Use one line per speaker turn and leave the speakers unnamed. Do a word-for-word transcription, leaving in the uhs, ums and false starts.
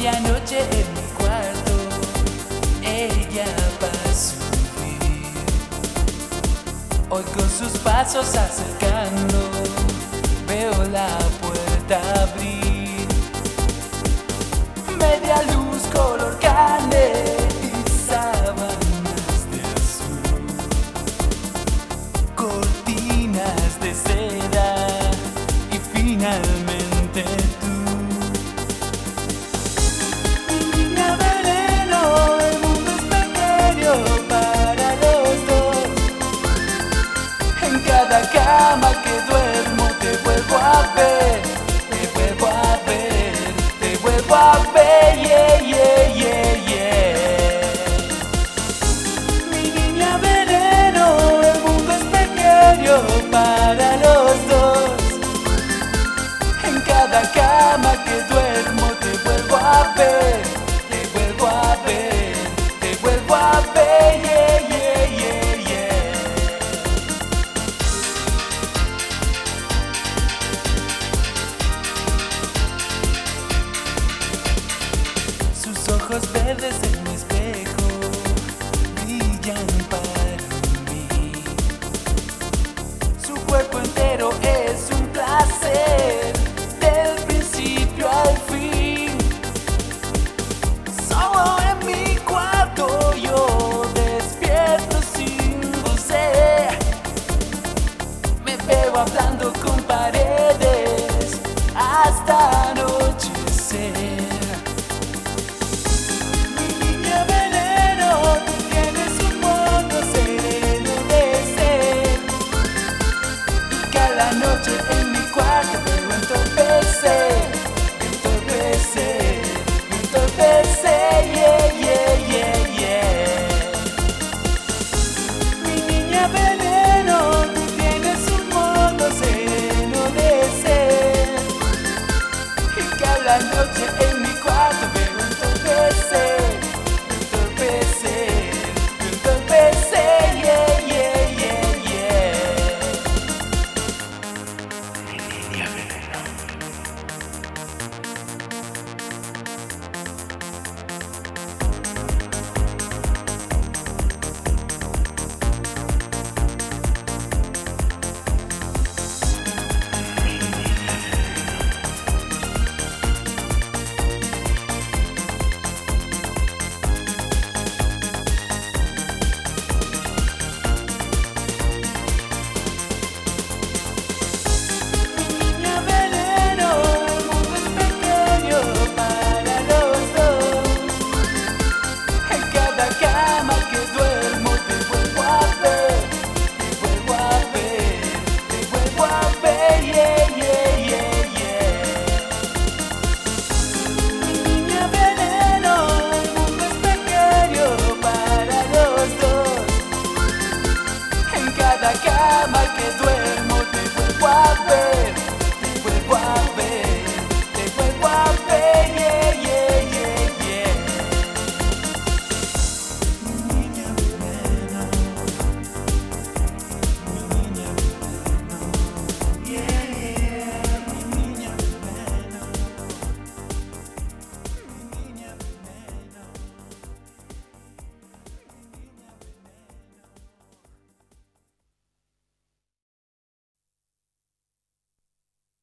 Medianoche en mi cuarto, ella va a subir. Oigo sus pasos acercando, veo la puerta abrir. Media luz color carne y sábanas de azul, cortinas de seda y finalmente tú. Cada cama que duermo te vuelvo a ver, te vuelvo a ver, te vuelvo a ver, yeah, yeah, yeah, yeah. Mi niña veneno, el mundo es pequeño para los dos. En cada cama que duermo te vuelvo a ver, te vuelvo a ver, te vuelvo a ver, yeah, yeah, yeah, yeah. Sus ojos verdes en mi espejo brillan para mí. Su cuerpo entero es un placer del principio al fin. Solo en mi cuarto yo despierto sin você. Me veo hablando con paredes hasta anochecer. En mi cuarto veo entorpecer, entorpecer, entorpecer, yeah, yeah, yeah, yeah. Mi niña veneno, tú tienes un modo sereno de ser, y cada noche